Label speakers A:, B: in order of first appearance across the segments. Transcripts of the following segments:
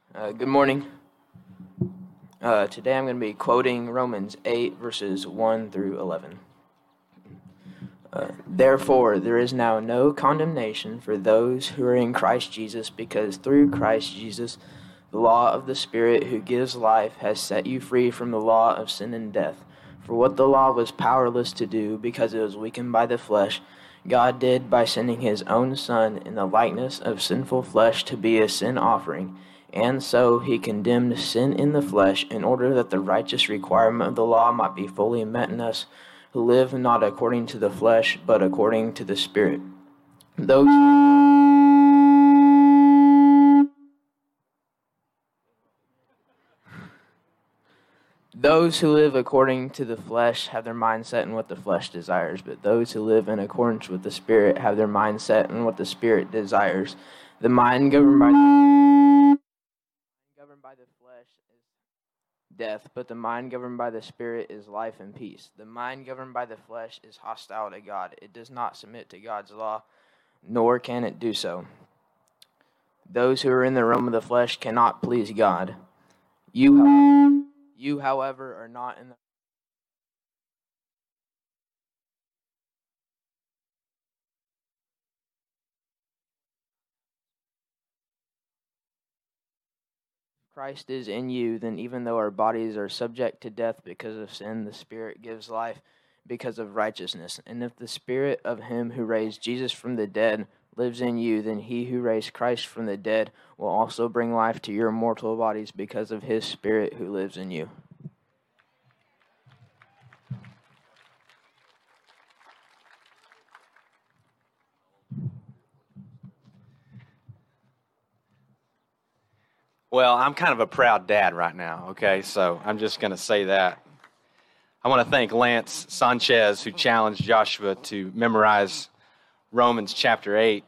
A: Good morning. Today I'm going to be quoting Romans 8, verses 1 through 11. Therefore, there is now no condemnation for those who are in Christ Jesus, because through Christ Jesus, the law of the Spirit who gives life has set you free from the law of sin and death. For what the law was powerless to do, because it was weakened by the flesh, God did by sending his own Son in the likeness of sinful flesh to be a sin offering. And so he condemned sin in the flesh, in order that the righteous requirement of the law might be fully met in us, who live not according to the flesh, but according to the Spirit. Those who live according to the flesh have their mind set in what the flesh desires, but those who live in accordance with the Spirit have their mind set in what the Spirit desires. The mind governed by the flesh is death, but the mind governed by the Spirit is life and peace. The mind governed by the flesh is hostile to God. It does not submit to God's law, nor can it do so. Those who are in the realm of the flesh cannot please God. You, however, are not in the Christ is in you, then even though our bodies are subject to death because of sin, the Spirit gives life because of righteousness. And if the Spirit of him who raised Jesus from the dead lives in you, then he who raised Christ from the dead will also bring life to your mortal bodies because of his Spirit who lives in you.
B: Well, I'm kind of a proud dad right now, okay? So I'm just going to say that. I want to thank Lance Sanchez, who challenged Joshua to memorize Romans chapter 8.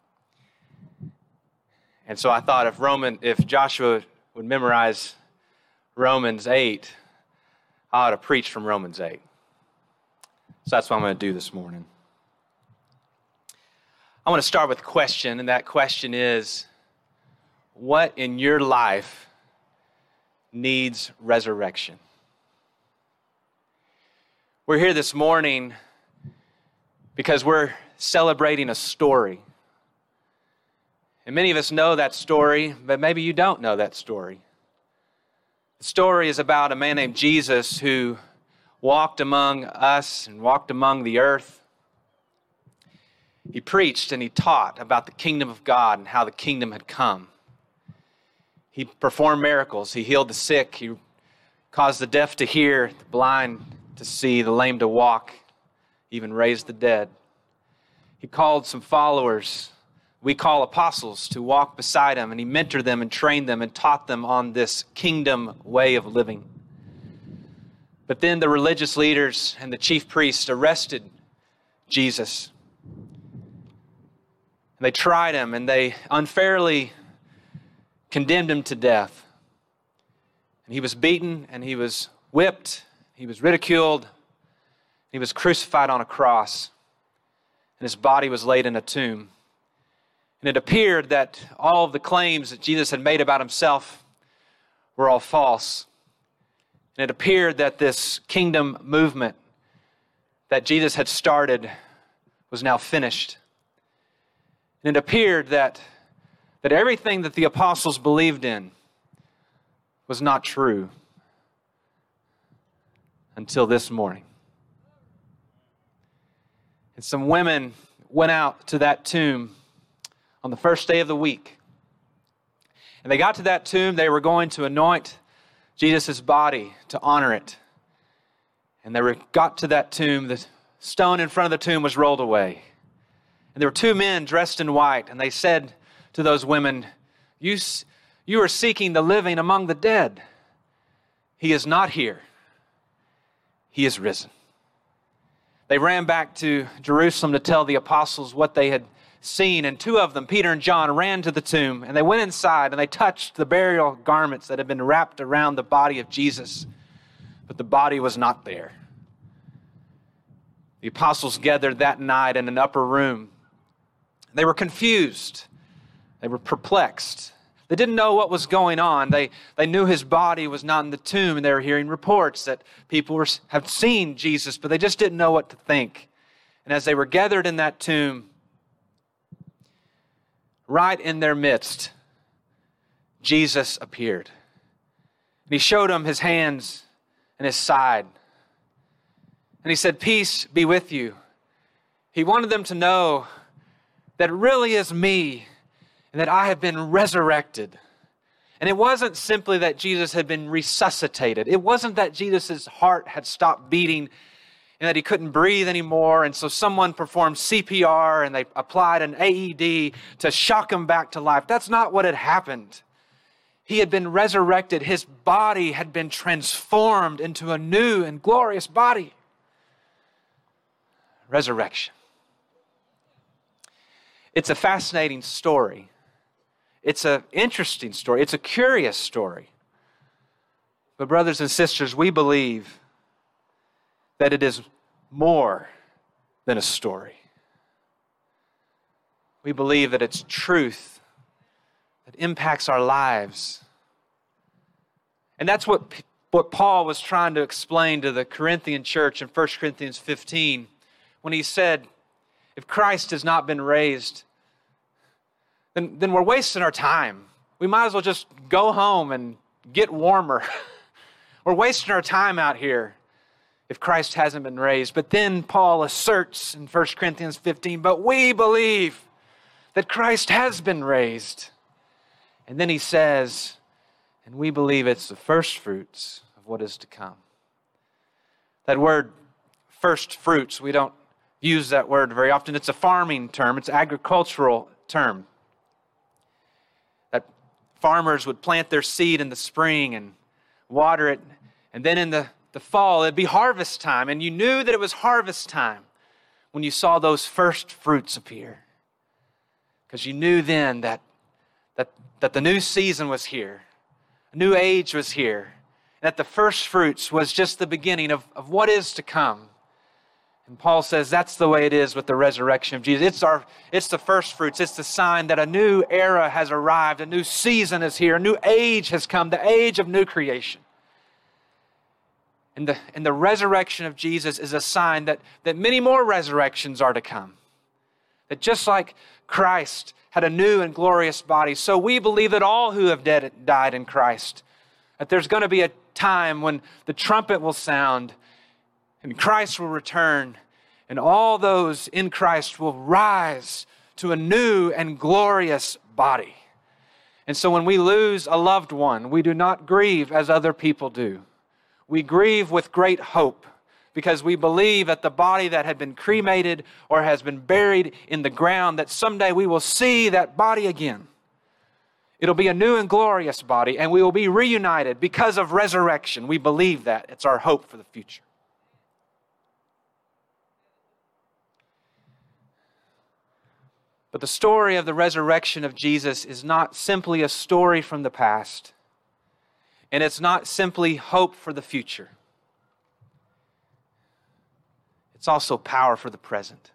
B: And so I thought if Joshua would memorize Romans 8, I ought to preach from Romans 8. So that's what I'm going to do this morning. I want to start with a question, and that question is, what in your life needs resurrection? We're here this morning because we're celebrating a story. And many of us know that story, but maybe you don't know that story. The story is about a man named Jesus who walked among us and walked among the earth. He preached and he taught about the kingdom of God and how the kingdom had come. He performed miracles. He healed the sick. He caused the deaf to hear, the blind to see, the lame to walk, even raised the dead. He called some followers, we call apostles, to walk beside him, and he mentored them and trained them and taught them on this kingdom way of living. But then the religious leaders and the chief priests arrested Jesus. And they tried him, and they unfairly condemned him to death. And he was beaten, and he was whipped, he was ridiculed, he was crucified on a cross, and his body was laid in a tomb. And it appeared that all of the claims that Jesus had made about himself were all false. And it appeared that this kingdom movement that Jesus had started was now finished. And it appeared that everything that the apostles believed in was not true until this morning. And some women went out to that tomb on the first day of the week. And they got to that tomb, they were going to anoint Jesus' body to honor it. And got to that tomb, the stone in front of the tomb was rolled away. And there were two men dressed in white, and they said to those women, you are seeking the living among the dead. He is not here. He is risen. They ran back to Jerusalem to tell the apostles what they had seen, and two of them, Peter and John, ran to the tomb, and they went inside and they touched the burial garments that had been wrapped around the body of Jesus, but the body was not there. The apostles gathered that night in an upper room. They were confused. They were perplexed. They didn't know what was going on. They knew his body was not in the tomb, and they were hearing reports that people have seen Jesus, but they just didn't know what to think. And as they were gathered in that tomb, right in their midst, Jesus appeared. And he showed them his hands and his side. And he said, "Peace be with you." He wanted them to know that it really is me and that I have been resurrected. And it wasn't simply that Jesus had been resuscitated. It wasn't that Jesus' heart had stopped beating and that he couldn't breathe anymore. And so someone performed CPR and they applied an AED to shock him back to life. That's not what had happened. He had been resurrected. His body had been transformed into a new and glorious body. Resurrection. It's a fascinating story. It's an interesting story. It's a curious story. But brothers and sisters, we believe that it is more than a story. We believe that it's truth that impacts our lives. And that's what Paul was trying to explain to the Corinthian church in 1 Corinthians 15 when he said, if Christ has not been raised, then we're wasting our time. We might as well just go home and get warmer. We're wasting our time out here if Christ hasn't been raised. But then Paul asserts in 1 Corinthians 15, but we believe that Christ has been raised. And then he says, and we believe it's the first fruits of what is to come. That word, first fruits, we don't use that word very often. It's a farming term. It's an agricultural term. That farmers would plant their seed in the spring and water it. And then in the fall, it'd be harvest time. And you knew that it was harvest time when you saw those first fruits appear. Because you knew then that the new season was here. A new age was here. That the first fruits was just the beginning of what is to come. And Paul says that's the way it is with the resurrection of Jesus. It's the first fruits. It's the sign that a new era has arrived. A new season is here. A new age has come. The age of new creation. And the resurrection of Jesus is a sign that many more resurrections are to come. That just like Christ had a new and glorious body, so we believe that all who have died in Christ, that there's going to be a time when the trumpet will sound and Christ will return, and all those in Christ will rise to a new and glorious body. And so when we lose a loved one, we do not grieve as other people do. We grieve with great hope because we believe that the body that had been cremated or has been buried in the ground, that someday we will see that body again. It'll be a new and glorious body, and we will be reunited because of resurrection. We believe that. It's our hope for the future. But the story of the resurrection of Jesus is not simply a story from the past, and it's not simply hope for the future. It's also power for the present.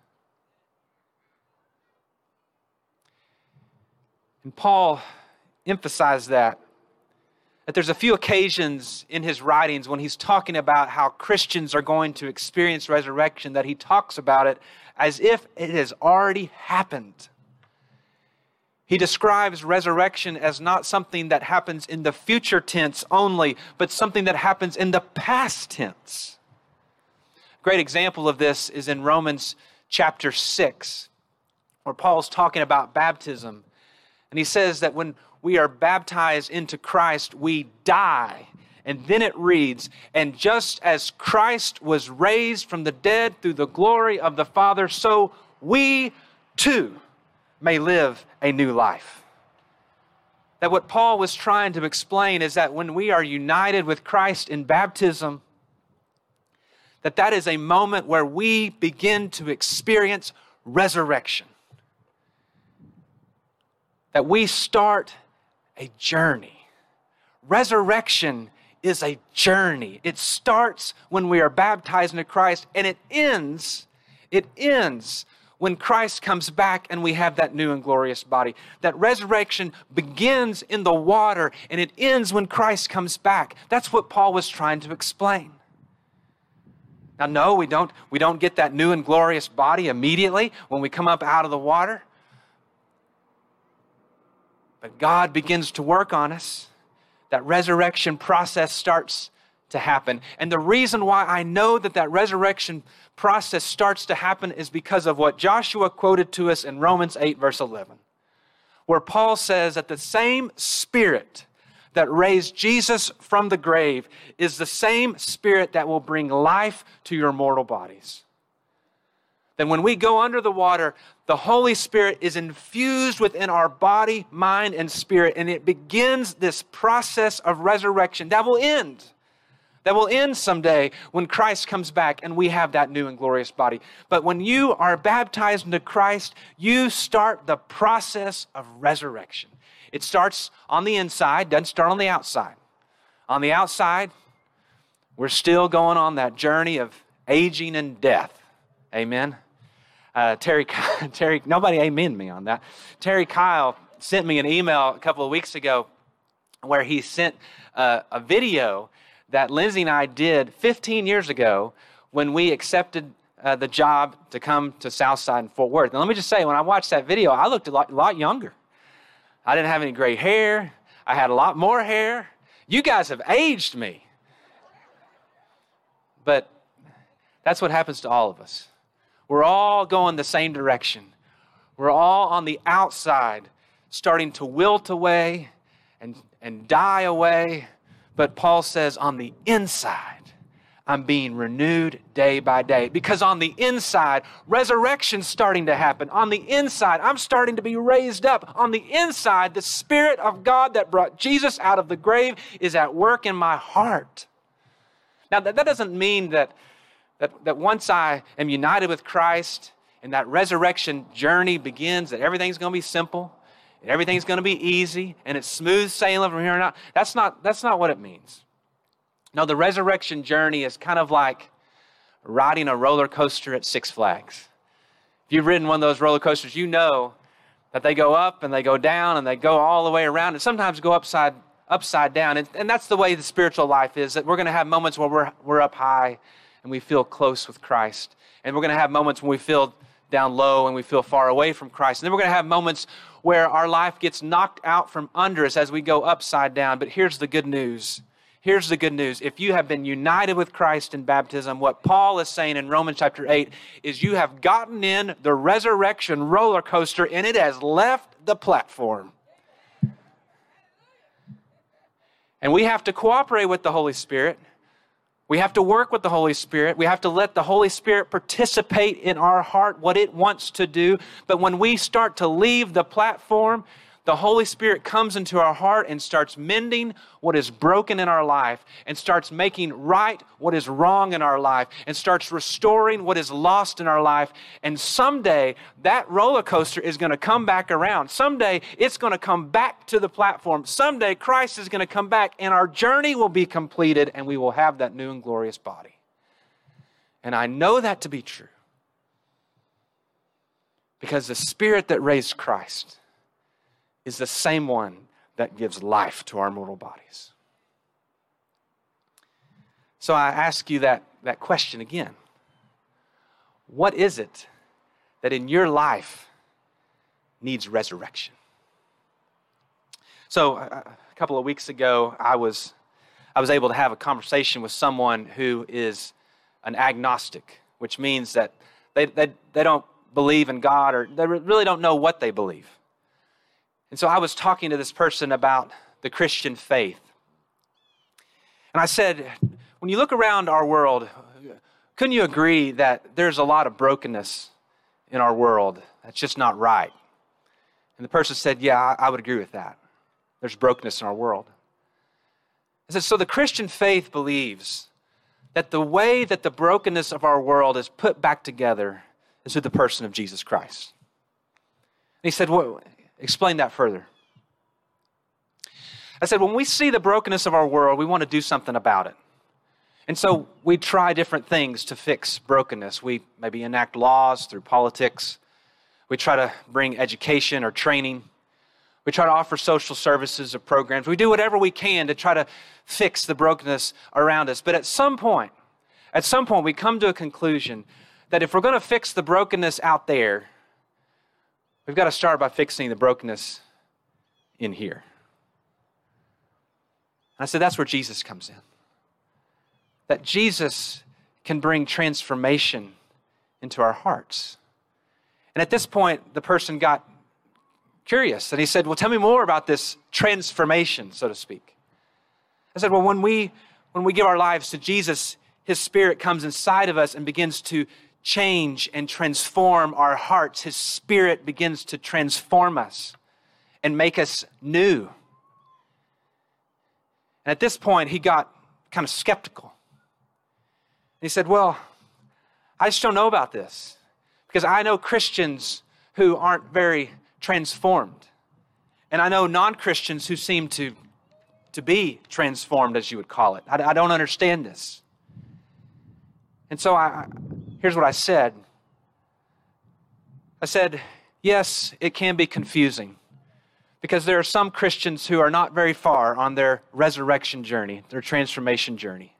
B: And Paul emphasized that there's a few occasions in his writings when he's talking about how Christians are going to experience resurrection, that he talks about it as if it has already happened. He describes resurrection as not something that happens in the future tense only, but something that happens in the past tense. A great example of this is in Romans chapter 6, where Paul's talking about baptism. And he says that when we are baptized into Christ, we die. And then it reads, and just as Christ was raised from the dead through the glory of the Father, so we too may live a new life. That what Paul was trying to explain is that when we are united with Christ in baptism, that is a moment where we begin to experience resurrection. That we start a journey. Resurrection is a journey. It starts when we are baptized into Christ, and it ends when Christ comes back and we have that new and glorious body. That resurrection begins in the water and it ends when Christ comes back. That's what Paul was trying to explain. Now, no, we don't get that new and glorious body immediately when we come up out of the water. But God begins to work on us. That resurrection process starts to happen. And the reason why I know that resurrection process starts to happen is because of what Joshua quoted to us in Romans 8, verse 11, where Paul says that the same Spirit that raised Jesus from the grave is the same Spirit that will bring life to your mortal bodies. Then when we go under the water, the Holy Spirit is infused within our body, mind, and spirit, and it begins this process of resurrection that will end. That will end someday when Christ comes back and we have that new and glorious body. But when you are baptized into Christ, you start the process of resurrection. It starts on the inside, doesn't start on the outside. On the outside, we're still going on that journey of aging and death. Amen. Terry, nobody amen me on that. Terry Kyle sent me an email a couple of weeks ago where he sent a video that Lindsay and I did 15 years ago when we accepted the job to come to Southside and Fort Worth. Now, let me just say, when I watched that video, I looked a lot younger. I didn't have any gray hair. I had a lot more hair. You guys have aged me. But that's what happens to all of us. We're all going the same direction. We're all on the outside, starting to wilt away and die away. But Paul says on the inside, I'm being renewed day by day. Because on the inside, resurrection's starting to happen. On the inside, I'm starting to be raised up. On the inside, the Spirit of God that brought Jesus out of the grave is at work in my heart. Now, that doesn't mean that once I am united with Christ and that resurrection journey begins, that everything's going to be simple. And everything's going to be easy, and it's smooth sailing from here on out. That's not what it means. No, the resurrection journey is kind of like riding a roller coaster at Six Flags. If you've ridden one of those roller coasters, you know that they go up and they go down and they go all the way around and sometimes go upside down. And that's the way the spiritual life is, that we're going to have moments where we're up high and we feel close with Christ. And we're going to have moments when we feel down low and we feel far away from Christ. And then we're going to have moments where our life gets knocked out from under us as we go upside down. But here's the good news. Here's the good news. If you have been united with Christ in baptism, what Paul is saying in Romans chapter 8 is you have gotten in the resurrection roller coaster and it has left the platform. And we have to cooperate with the Holy Spirit. We have to work with the Holy Spirit. We have to let the Holy Spirit participate in our heart, what it wants to do. But when we start to leave the platform, the Holy Spirit comes into our heart and starts mending what is broken in our life and starts making right what is wrong in our life and starts restoring what is lost in our life. And someday that roller coaster is going to come back around. Someday it's going to come back to the platform. Someday Christ is going to come back and our journey will be completed and we will have that new and glorious body. And I know that to be true because the Spirit that raised Christ is the same one that gives life to our mortal bodies. So I ask you that question again. What is it that in your life needs resurrection? So a couple of weeks ago, I was able to have a conversation with someone who is an agnostic, which means that they don't believe in God or they really don't know what they believe. And so I was talking to this person about the Christian faith. And I said, when you look around our world, couldn't you agree that there's a lot of brokenness in our world that's just not right? And the person said, yeah, I would agree with that. There's brokenness in our world. I said, so the Christian faith believes that the way that the brokenness of our world is put back together is through the person of Jesus Christ. And he said, well, explain that further. I said, when we see the brokenness of our world, we want to do something about it. And so we try different things to fix brokenness. We maybe enact laws through politics. We try to bring education or training. We try to offer social services or programs. We do whatever we can to try to fix the brokenness around us. But at some point, we come to a conclusion that if we're going to fix the brokenness out there, we've got to start by fixing the brokenness in here. And I said, that's where Jesus comes in. That Jesus can bring transformation into our hearts. And at this point, the person got curious, and he said, well, tell me more about this transformation, so to speak. I said, well, when we give our lives to Jesus, His Spirit comes inside of us and begins to change and transform our hearts. His Spirit begins to transform us and make us new. And at this point, he got kind of skeptical. He said, well, I just don't know about this because I know Christians who aren't very transformed. And I know non-Christians who seem to be transformed, as you would call it. I don't understand this. And so here's what I said. I said, yes, it can be confusing because there are some Christians who are not very far on their resurrection journey, their transformation journey.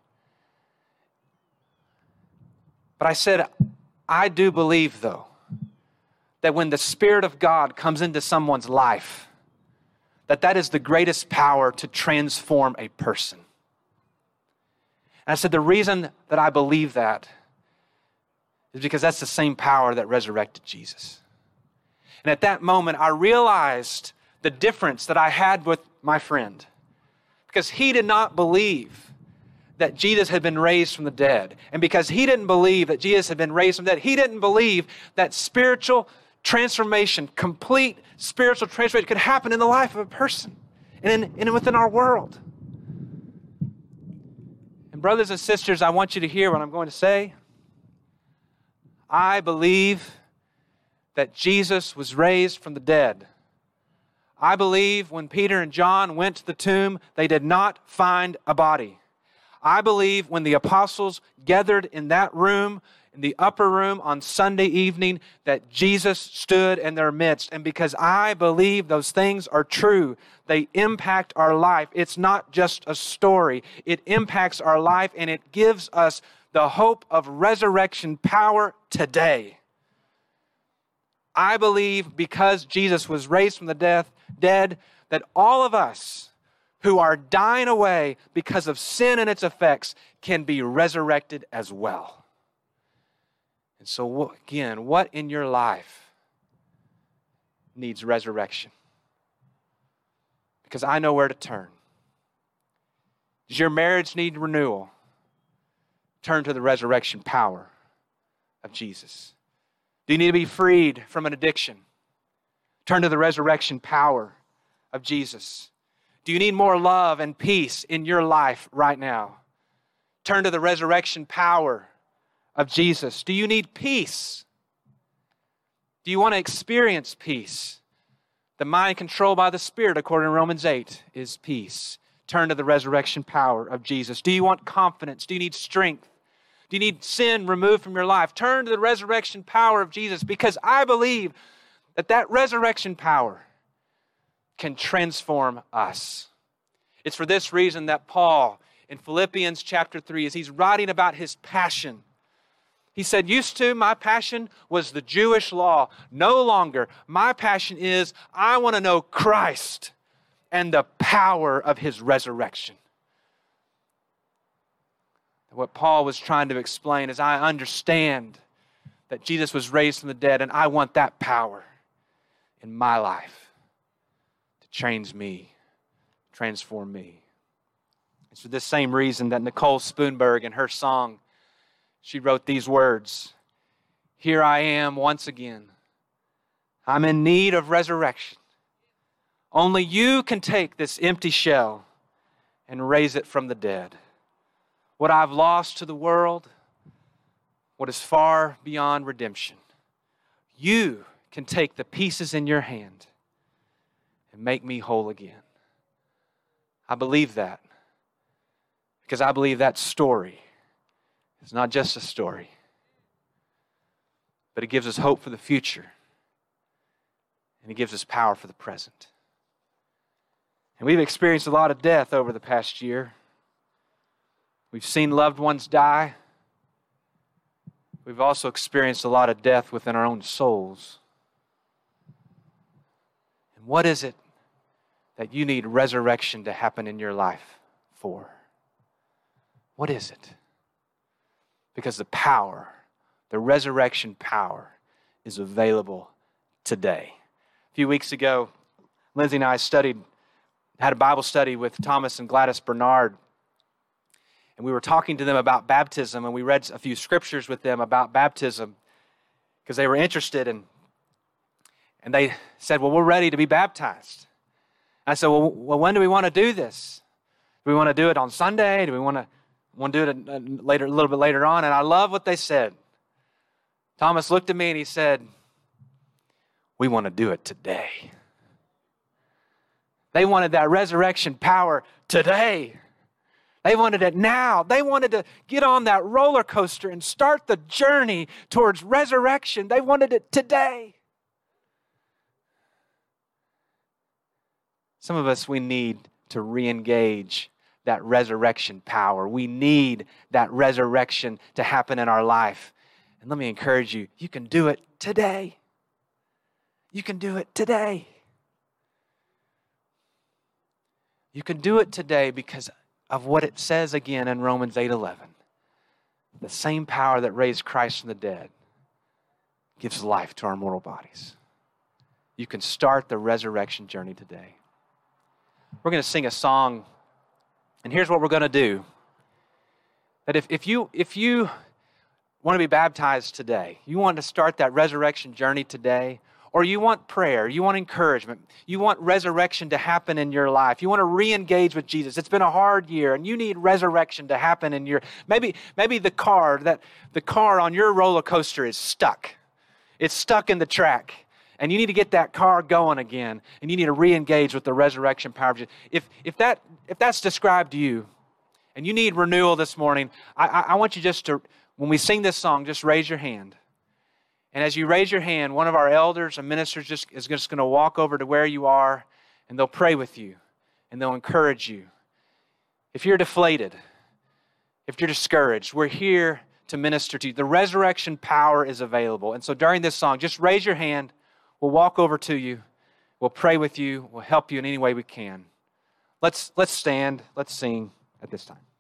B: But I said, I do believe, though, that when the Spirit of God comes into someone's life, that is the greatest power to transform a person. And I said, the reason that I believe that is because that's the same power that resurrected Jesus. And at that moment, I realized the difference that I had with my friend. Because he did not believe that Jesus had been raised from the dead. And because he didn't believe that Jesus had been raised from the dead, he didn't believe that spiritual transformation, complete spiritual transformation could happen in the life of a person and within our world. And brothers and sisters, I want you to hear what I'm going to say. I believe that Jesus was raised from the dead. I believe when Peter and John went to the tomb, they did not find a body. I believe when the apostles gathered in that room, in the upper room on Sunday evening, that Jesus stood in their midst. And because I believe those things are true, they impact our life. It's not just a story. It impacts our life and it gives us the hope of resurrection power today. I believe because Jesus was raised from the dead, that all of us who are dying away because of sin and its effects can be resurrected as well. And so again, what in your life needs resurrection? Because I know where to turn. Does your marriage need renewal? Turn to the resurrection power of Jesus. Do you need to be freed from an addiction? Turn to the resurrection power of Jesus. Do you need more love and peace in your life right now? Turn to the resurrection power of Jesus. Do you need peace? Do you want to experience peace? The mind controlled by the Spirit, according to Romans 8, is peace. Turn to the resurrection power of Jesus. Do you want confidence? Do you need strength? Do you need sin removed from your life? Turn to the resurrection power of Jesus, because I believe that resurrection power can transform us. It's for this reason that Paul, in Philippians chapter 3, as he's writing about his passion, he said, used to, my passion was the Jewish law. No longer. My passion is, I want to know Christ and the power of His resurrection. What Paul was trying to explain is, I understand that Jesus was raised from the dead, and I want that power in my life to change me, transform me. It's for this same reason that Nicole Spoonberg, in her song, she wrote these words, "Here I am once again. I'm in need of resurrection. Only you can take this empty shell and raise it from the dead. What I've lost to the world, what is far beyond redemption, you can take the pieces in your hand and make me whole again." I believe that because I believe that story is not just a story, but it gives us hope for the future. and He gives us power for the present. And we've experienced a lot of death over the past year. We've seen loved ones die. We've also experienced a lot of death within our own souls. And what is it that you need resurrection to happen in your life for? What is it? Because the power, the resurrection power, is available today. A few weeks ago, Lindsay and I had a Bible study with Thomas and Gladys Bernard. And we were talking to them about baptism, and we read a few scriptures with them about baptism because they were interested. And they said, well, we're ready to be baptized. And I said, well, when do we want to do this? Do we want to do it on Sunday? Do we want to do it a little bit later on? And I love what they said. Thomas looked at me and he said, we want to do it today. They wanted that resurrection power today. They wanted it now. They wanted to get on that roller coaster and start the journey towards resurrection. They wanted it today. Some of us, we need to re-engage that resurrection power. We need that resurrection to happen in our life. And let me encourage you, you can do it today. You can do it today. You can do it today because of what it says again in Romans 8:11. The same power that raised Christ from the dead gives life to our mortal bodies. You can start the resurrection journey today. We're going to sing a song, and here's what we're going to do. That if you want to be baptized today, you want to start that resurrection journey today, or you want prayer, you want encouragement, you want resurrection to happen in your life, you want to re-engage with Jesus. It's been a hard year and you need resurrection to happen in your, maybe the car on your roller coaster is stuck. It's stuck in the track and you need to get that car going again and you need to re-engage with the resurrection power of Jesus. If that's described to you and you need renewal this morning, I want you just to, when we sing this song, just raise your hand. And as you raise your hand, one of our elders and ministers is just going to walk over to where you are, and they'll pray with you, and they'll encourage you. If you're deflated, if you're discouraged, we're here to minister to you. The resurrection power is available. And so during this song, just raise your hand. We'll walk over to you. We'll pray with you. We'll help you in any way we can. Let's stand. Let's sing at this time.